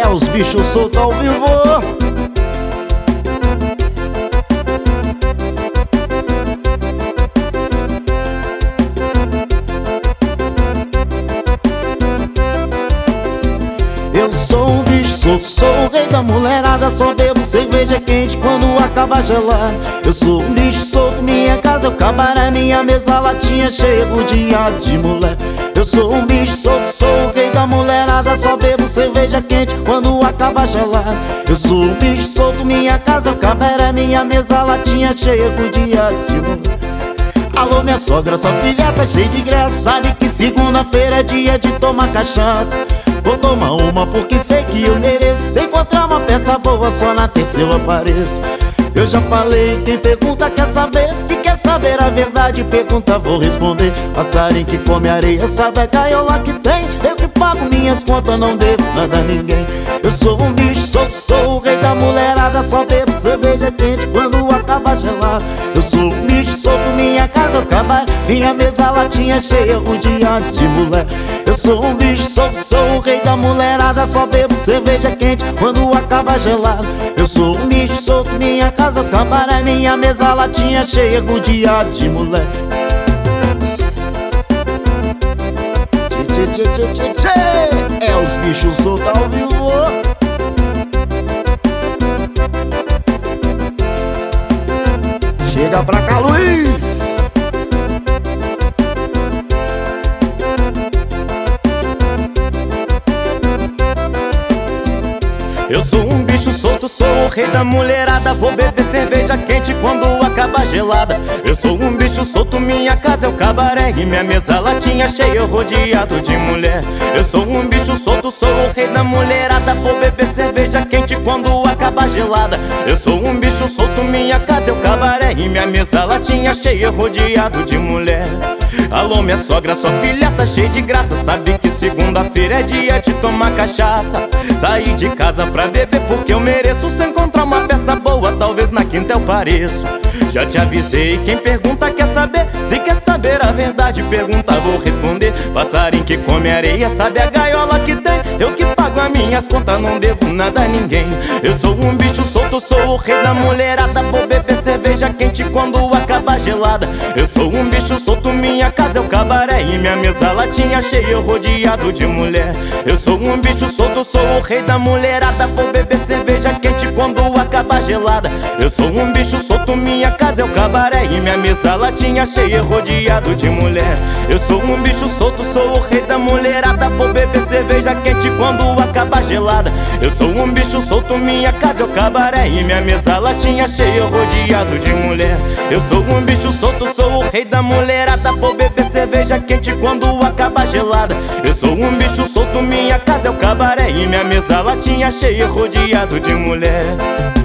os bichos soltos ao vivo. Eu sou um bicho solto, sou o rei da mulherada. Só bebo cerveja quente quando acaba gelado. Eu sou um bicho solto, minha casa é o cabaré, minha mesa latinha cheia rodeada de mulher. Eu sou um bicho solto, sou o rei da mulherada. Só bebo cerveja quente quando acaba gelado. Eu sou um bicho solto, minha casa é o cabaré, minha mesa latinha cheia rodeada de mulher. Alô minha sogra, sua filha tá cheia de graça. Sabe que segunda-feira é dia de tomar cachaça. Vou tomar uma porque sei que eu mereço. Se encontrar uma peça boa só na terça eu apareço. Eu já falei, quem pergunta quer saber. Se quer saber a verdade, pergunta, vou responder. Passarinho que come areia, sabe a gaiola que tem. Eu que pago minhas contas, não devo nada a ninguém. Eu sou um bicho solto, sou o rei da mulherada. Só bebo cerveja quente quando acaba gelado. Eu sou um bicho solto, minha casa é o cabaré, minha mesa latinha cheia rodeada de mulher. Eu sou um bicho solto, sou o rei da mulherada. Só bebo cerveja quente quando acaba gelado. Eu sou um bicho solto, minha casa é o cabaré, minha mesa latinha cheia rodeada de mulher. Tchê, tchê, tchê, tchê, tchê. É os bichos soltos ao vivo. Chega pra cá, Luiz. Eu sou um bicho solto, sou o rei da mulherada. Vou beber cerveja quente quando acaba gelada. Eu sou um bicho solto, minha casa é o cabaré e minha mesa latinha cheia rodeado de mulher. Eu sou um bicho solto, sou o rei da mulherada. Vou beber cerveja quente quando acaba gelada. Eu sou um bicho solto, minha casa é o cabaré e minha mesa latinha cheia rodeado de mulher. Alô minha sogra, sua filha tá cheia de graça. Sabe que segunda-feira é dia de tomar cachaça. Saí de casa pra beber porque eu mereço. Se encontrar uma peça boa, talvez na quinta eu pareço. Já te avisei, quem pergunta quer saber. Se quer saber a verdade, pergunta, vou responder. Passarinho que come areia, sabe a gaiola que tem. Eu que pago as minhas contas, não devo nada a ninguém. Eu sou um bicho solto, sou o rei da mulherada. Vou beber cerveja quente quando acaba gelada. Eu sou um bicho solto, minha casa é o cabaré e minha mesa latinha cheia rodeado de mulher. Eu sou um bicho solto, sou o rei da mulherada. Vou beber cerveja quente quando acaba gelada. Eu sou um bicho solto, minha casa é o cabaré e minha mesa latinha cheia rodeado de mulher. Eu sou um bicho solto, sou o rei da mulherada. Vou beber cerveja quente quando acaba gelada. Eu sou um bicho solto, minha casa é o cabaré e minha mesa latinha cheia rodeado de mulher. Eu sou um bicho solto, sou o rei da mulherada. Vou beber cerveja quente quando acaba gelada. Eu sou um bicho solto, minha casa é o cabaré e minha mesa latinha cheia rodeado de mulher.